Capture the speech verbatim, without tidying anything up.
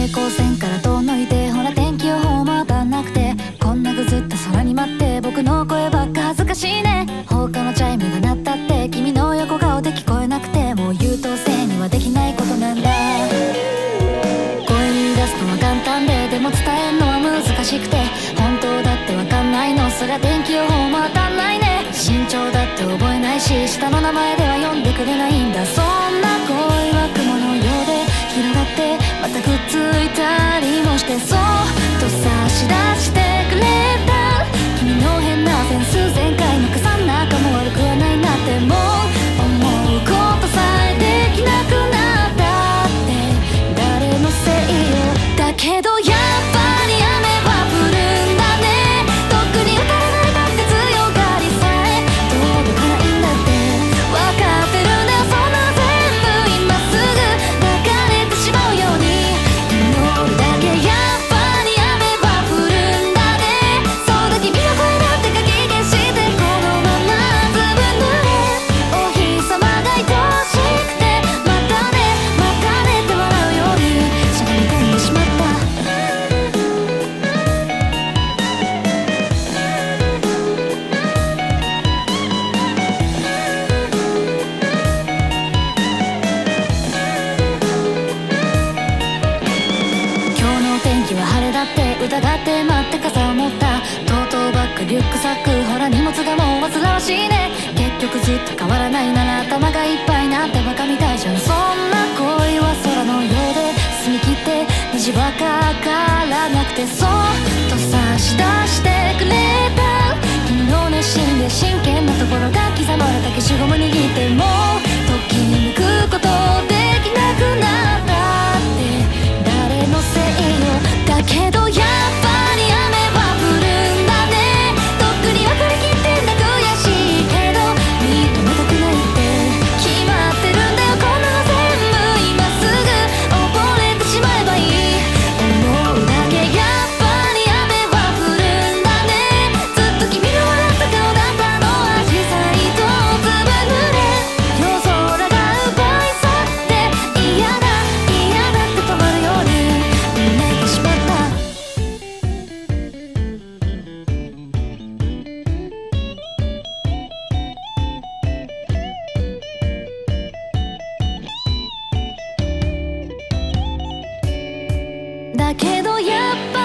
光線から遠のいて、ほら天気予報も当たんなくて、こんなぐずった空に待って、僕の声ばっか恥ずかしいね。放課のチャイムが鳴ったって、君の横顔で聞こえなくて、もう優等生にはできないことなんだ。声に出すのは簡単で、でも伝えんのは難しくて、本当だってわかんないの、そりゃ天気予報も当たんないね。身長だって覚えないし、下の名前では呼んでくれないんだ。そんな恋は雲のようで広がって、またくっついたりもして、そっと差し出してくれた君の変なセンス全開の傘の中も悪くはないなってもう思うことさえできなくなったって誰のせいよ。だけどやっぱり雨は降るんだね。とっくに打たれないだって強がりさえ届かないんだって分かってるんだよ。そんな全部今すぐ流れてしまうように祈るだけ。やっぱり雨は降るんだね。そうだ君の声だってかき消してこのままずぶ濡れ。お日様が愛しくてまたねまたねって笑うようにしゃがみ込んでしまった。今日の天気は晴れだって疑って待って傘を持った。トートバッグリュックサックほら荷物がもう煩わしいね。結局ずっと変わらないなら頭がいっぱいなんてバカみたいじゃん。そんな恋は空のようで澄み切って虹はかからなくて、そっと差し出してくれた君の熱心で真剣なところが刻まれた消しゴム握ってもときめくことできなくなったって誰のせいよ。だけどやっぱり雨は降るんだね。とっくに分かりきってんだ悔しいけど認めたくないって決まってるんだよ。こんなの全部今すぐ溺れてしまえばいい思うだけ。やっぱり雨は降るんだね。ずっと君の笑った顔だったのアジサイとずぶ濡れ。夜空が奪い去って嫌だ嫌だって止まるようにうめいてしまった。だけどやっぱ